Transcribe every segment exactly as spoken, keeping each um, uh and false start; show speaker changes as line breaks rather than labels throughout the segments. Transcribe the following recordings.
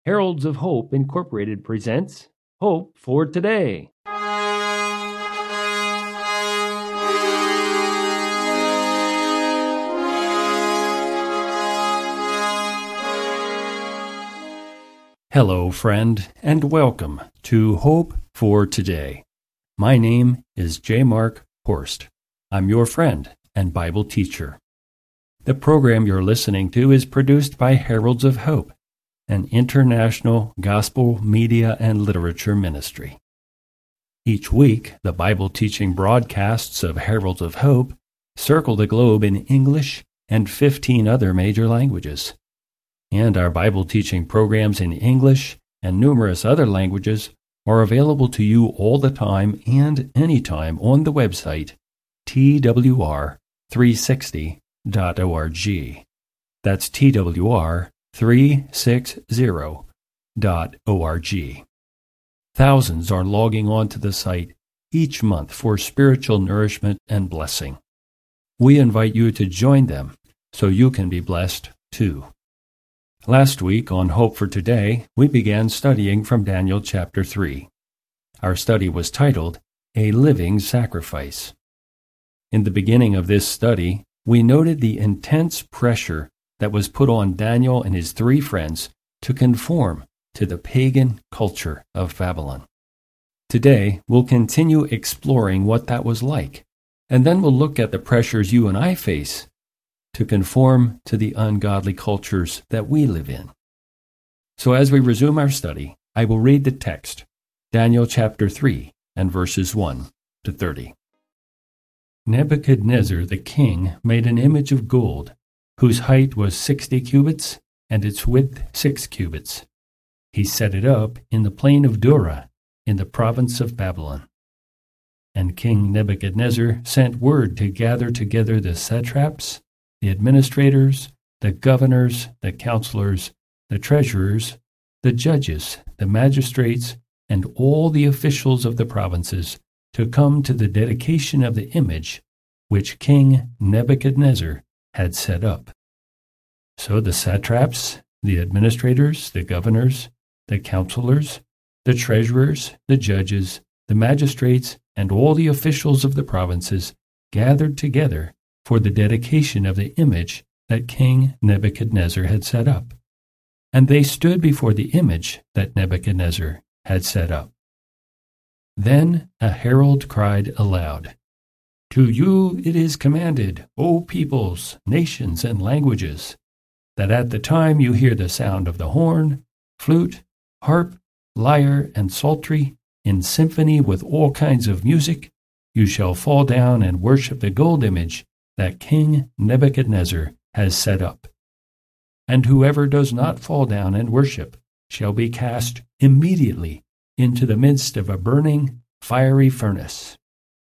Heralds of Hope Incorporated presents Hope for Today. Hello, friend, and welcome to Hope for Today. My name is J. Mark Horst. I'm your friend and Bible teacher. The program you're listening to is produced by Heralds of Hope, an international gospel media and literature ministry. Each week, the Bible teaching broadcasts of Heralds of Hope circle the globe in English and fifteen other major languages. And our Bible teaching programs in English and numerous other languages are available to you all the time and anytime on the website T W R three sixty dot org. That's T W R three sixty dot org. Thousands are logging on to the site each month for spiritual nourishment and blessing. We invite you to join them so you can be blessed too. Last week on Hope for Today, we began studying from Daniel chapter three. Our study was titled, A Living Sacrifice. In the beginning of this study, we noted the intense pressure that was put on Daniel and his three friends to conform to the pagan culture of Babylon. Today, we'll continue exploring what that was like, and then we'll look at the pressures you and I face to conform to the ungodly cultures that we live in. So as we resume our study, I will read the text, Daniel chapter three and verses one to thirty. Nebuchadnezzar the king made an image of gold, whose height was sixty cubits, and its width six cubits. He set it up in the plain of Dura, in the province of Babylon. And King Nebuchadnezzar sent word to gather together the satraps, the administrators, the governors, the counselors, the treasurers, the judges, the magistrates, and all the officials of the provinces to come to the dedication of the image which King Nebuchadnezzar had set up. So the satraps, the administrators, the governors, the counselors, the treasurers, the judges, the magistrates, and all the officials of the provinces gathered together for the dedication of the image that King Nebuchadnezzar had set up. And they stood before the image that Nebuchadnezzar had set up. Then a herald cried aloud, "To you it is commanded, O peoples, nations, and languages, that at the time you hear the sound of the horn, flute, harp, lyre, and psaltery, in symphony with all kinds of music, you shall fall down and worship the gold image that King Nebuchadnezzar has set up. And whoever does not fall down and worship shall be cast immediately into the midst of a burning, fiery furnace."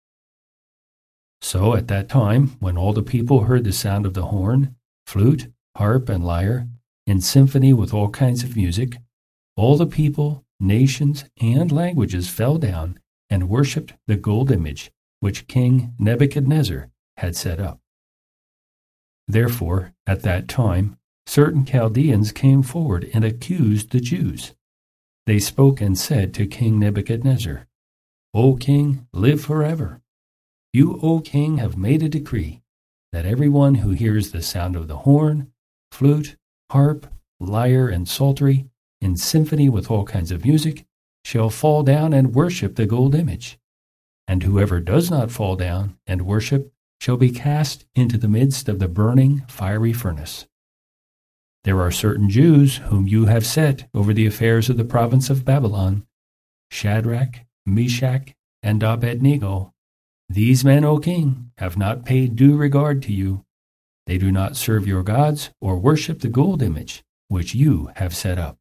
So at that time, when all the people heard the sound of the horn, flute, harp, and lyre, in symphony with all kinds of music, all the people, nations, and languages fell down and worshipped the gold image which King Nebuchadnezzar had set up. Therefore, at that time, certain Chaldeans came forward and accused the Jews. They spoke and said to King Nebuchadnezzar, "O king, live forever. You, O king, have made a decree that everyone who hears the sound of the horn, flute, harp, lyre, and psaltery, in symphony with all kinds of music, shall fall down and worship the gold image. And whoever does not fall down and worship shall be cast into the midst of the burning, fiery furnace. There are certain Jews whom you have set over the affairs of the province of Babylon, Shadrach, Meshach, and Abednego. These men, O king, have not paid due regard to you. They do not serve your gods or worship the gold image which you have set up."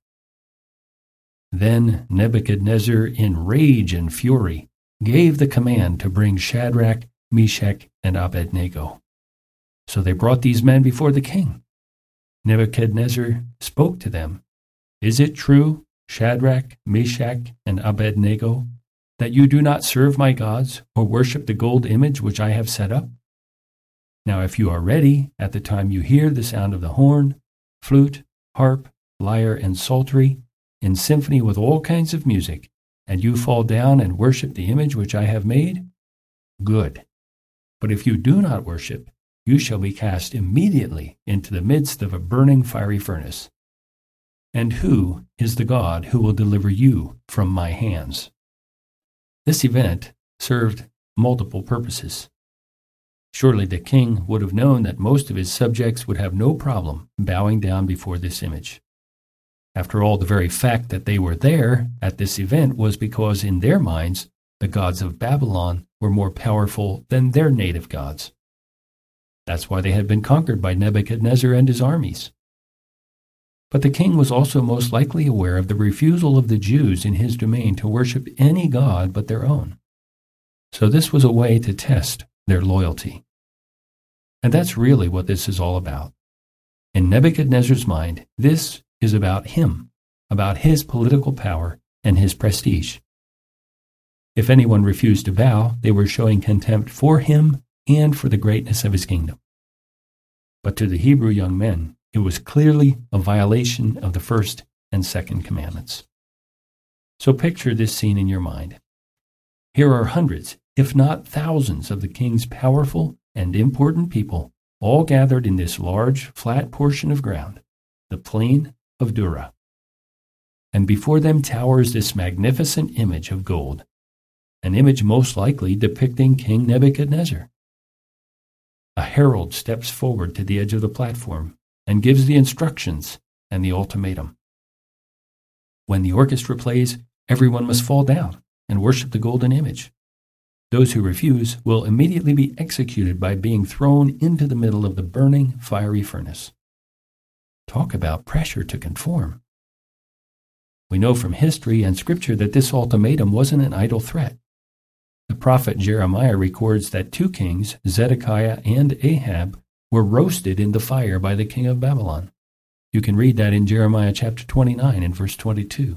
Then Nebuchadnezzar, in rage and fury, gave the command to bring Shadrach, Meshach, and Abednego. So they brought these men before the king. Nebuchadnezzar spoke to them, "Is it true, Shadrach, Meshach, and Abednego, that you do not serve my gods or worship the gold image which I have set up? Now if you are ready at the time you hear the sound of the horn, flute, harp, lyre, and psaltery, in symphony with all kinds of music, and you fall down and worship the image which I have made, good. But if you do not worship, you shall be cast immediately into the midst of a burning fiery furnace. And who is the God who will deliver you from my hands?" This event served multiple purposes. Surely the king would have known that most of his subjects would have no problem bowing down before this image. After all, the very fact that they were there at this event was because in their minds, the gods of Babylon were more powerful than their native gods. That's why they had been conquered by Nebuchadnezzar and his armies. But the king was also most likely aware of the refusal of the Jews in his domain to worship any god but their own. So this was a way to test their loyalty. And that's really what this is all about. In Nebuchadnezzar's mind, this is about him, about his political power and his prestige. If anyone refused to bow, they were showing contempt for him and for the greatness of his kingdom. But to the Hebrew young men, it was clearly a violation of the first and second commandments. So picture this scene in your mind. Here are hundreds, if not thousands, of the king's powerful and important people, all gathered in this large, flat portion of ground, the plain of Dura. And before them towers this magnificent image of gold, an image most likely depicting King Nebuchadnezzar. A herald steps forward to the edge of the platform and gives the instructions and the ultimatum. When the orchestra plays, everyone must fall down and worship the golden image. Those who refuse will immediately be executed by being thrown into the middle of the burning, fiery furnace. Talk about pressure to conform. We know from history and scripture that this ultimatum wasn't an idle threat. The prophet Jeremiah records that two kings, Zedekiah and Ahab, were roasted in the fire by the king of Babylon. You can read that in Jeremiah chapter twenty-nine and verse twenty-two.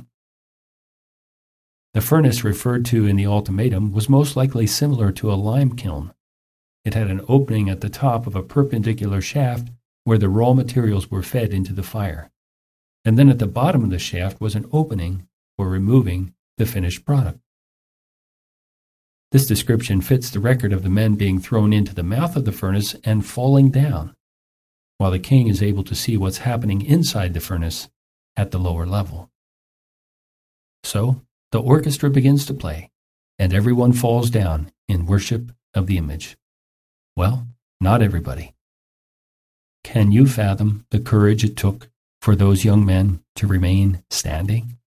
The furnace referred to in the ultimatum was most likely similar to a lime kiln. It had an opening at the top of a perpendicular shaft where the raw materials were fed into the fire. And then at the bottom of the shaft was an opening for removing the finished product. This description fits the record of the men being thrown into the mouth of the furnace and falling down, while the king is able to see what's happening inside the furnace at the lower level. So, the orchestra begins to play, and everyone falls down in worship of the image. Well, not everybody. Can you fathom the courage it took for those young men to remain standing?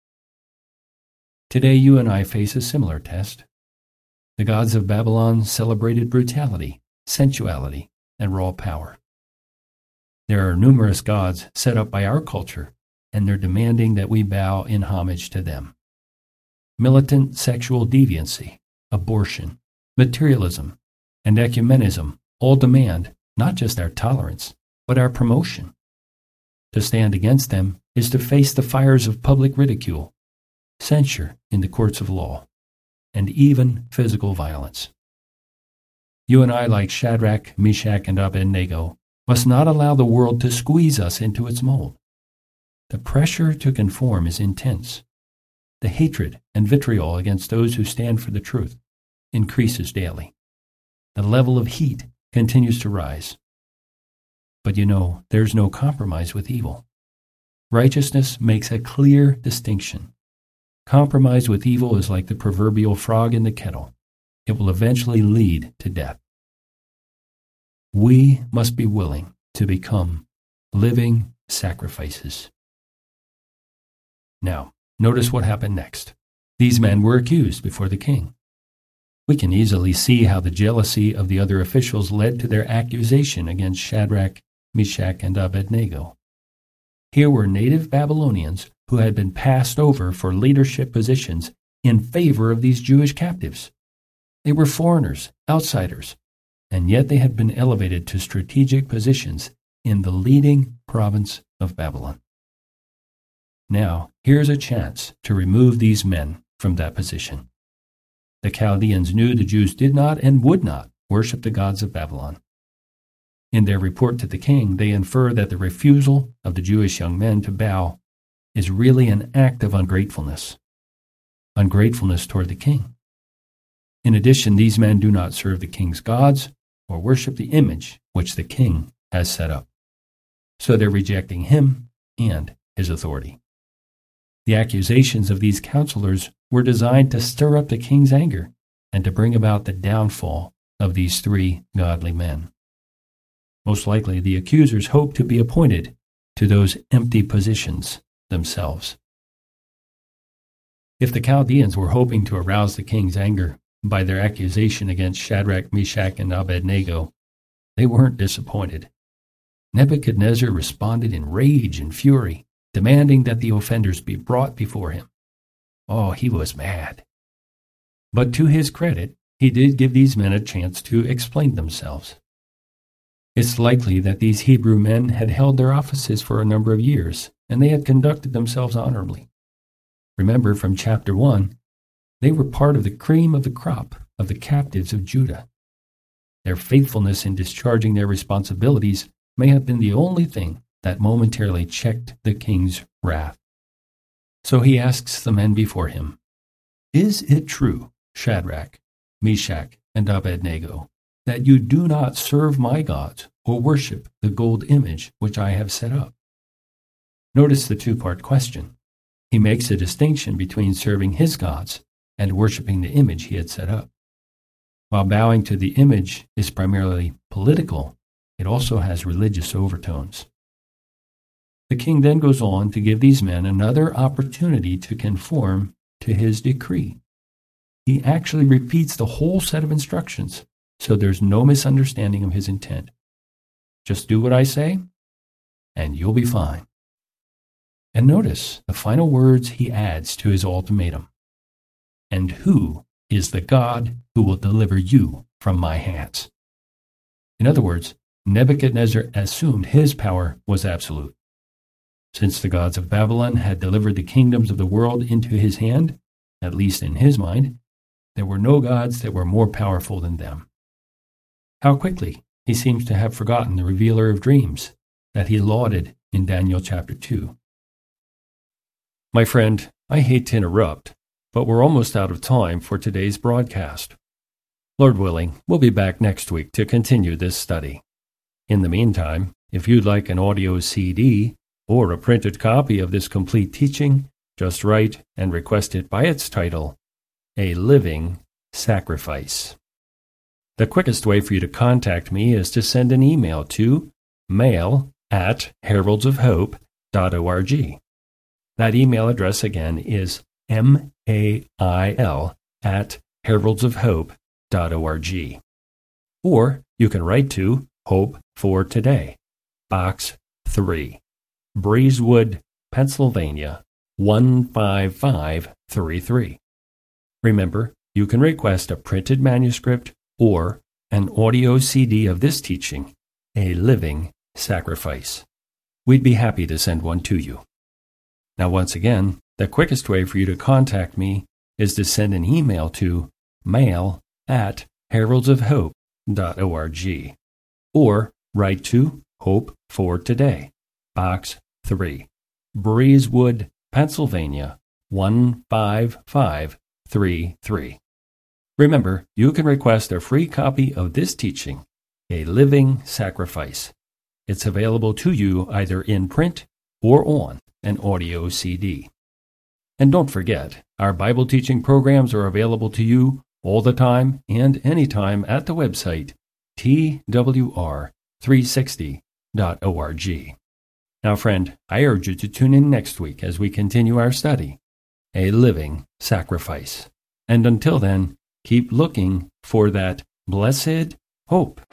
Today you and I face a similar test. The gods of Babylon celebrated brutality, sensuality, and raw power. There are numerous gods set up by our culture, and they're demanding that we bow in homage to them. Militant sexual deviancy, abortion, materialism, and ecumenism all demand not just our tolerance, but our promotion. To stand against them is to face the fires of public ridicule, censure in the courts of law, and even physical violence. You and I, like Shadrach, Meshach, and Abednego, must not allow the world to squeeze us into its mold. The pressure to conform is intense. The hatred and vitriol against those who stand for the truth increases daily. The level of heat continues to rise. But you know, there's no compromise with evil. Righteousness makes a clear distinction. Compromise with evil is like the proverbial frog in the kettle. It will eventually lead to death. We must be willing to become living sacrifices. Now, notice what happened next. These men were accused before the king. We can easily see how the jealousy of the other officials led to their accusation against Shadrach, Meshach, and Abednego. Here were native Babylonians who had been passed over for leadership positions in favor of these Jewish captives. They were foreigners, outsiders, and yet they had been elevated to strategic positions in the leading province of Babylon. Now, here's a chance to remove these men from that position. The Chaldeans knew the Jews did not and would not worship the gods of Babylon. In their report to the king, they infer that the refusal of the Jewish young men to bow is really an act of ungratefulness. Ungratefulness toward the king. In addition, these men do not serve the king's gods or worship the image which the king has set up. So they're rejecting him and his authority. The accusations of these counselors were designed to stir up the king's anger and to bring about the downfall of these three godly men. Most likely, the accusers hoped to be appointed to those empty positions themselves. If the Chaldeans were hoping to arouse the king's anger by their accusation against Shadrach, Meshach, and Abednego, they weren't disappointed. Nebuchadnezzar responded in rage and fury, demanding that the offenders be brought before him. Oh, he was mad. But to his credit, he did give these men a chance to explain themselves. It's likely that these Hebrew men had held their offices for a number of years, and they had conducted themselves honorably. Remember from chapter one, they were part of the cream of the crop of the captives of Judah. Their faithfulness in discharging their responsibilities may have been the only thing that momentarily checked the king's wrath. So he asks the men before him, "Is it true, Shadrach, Meshach, and Abednego, that you do not serve my gods or worship the gold image which I have set up?" Notice the two-part question. He makes a distinction between serving his gods and worshiping the image he had set up. While bowing to the image is primarily political, it also has religious overtones. The king then goes on to give these men another opportunity to conform to his decree. He actually repeats the whole set of instructions, so there's no misunderstanding of his intent. Just do what I say, and you'll be fine. And notice the final words he adds to his ultimatum. "And who is the God who will deliver you from my hands?" In other words, Nebuchadnezzar assumed his power was absolute. Since the gods of Babylon had delivered the kingdoms of the world into his hand, at least in his mind, there were no gods that were more powerful than them. How quickly he seems to have forgotten the revealer of dreams that he lauded in Daniel chapter two. My friend, I hate to interrupt, but we're almost out of time for today's broadcast. Lord willing, we'll be back next week to continue this study. In the meantime, if you'd like an audio C D or a printed copy of this complete teaching, just write and request it by its title, A Living Sacrifice. The quickest way for you to contact me is to send an email to mail at heralds of hope dot org. That email address again is M A I L at heralds of hope dot org. Or you can write to Hope for Today, Box three, Breezewood, Pennsylvania, one five five three three. Remember, you can request a printed manuscript or an audio C D of this teaching, A Living Sacrifice. We'd be happy to send one to you. Now, once again, the quickest way for you to contact me is to send an email to mail at heralds of hope dot org or write to Hope for Today, Box three, Breezewood, Pennsylvania, one five five three three. Remember, you can request a free copy of this teaching, A Living Sacrifice. It's available to you either in print or on an audio C D. And don't forget, our Bible teaching programs are available to you all the time and anytime at the website T W R three sixty dot org. Now, friend, I urge you to tune in next week as we continue our study, A Living Sacrifice. And until then, keep looking for that blessed hope.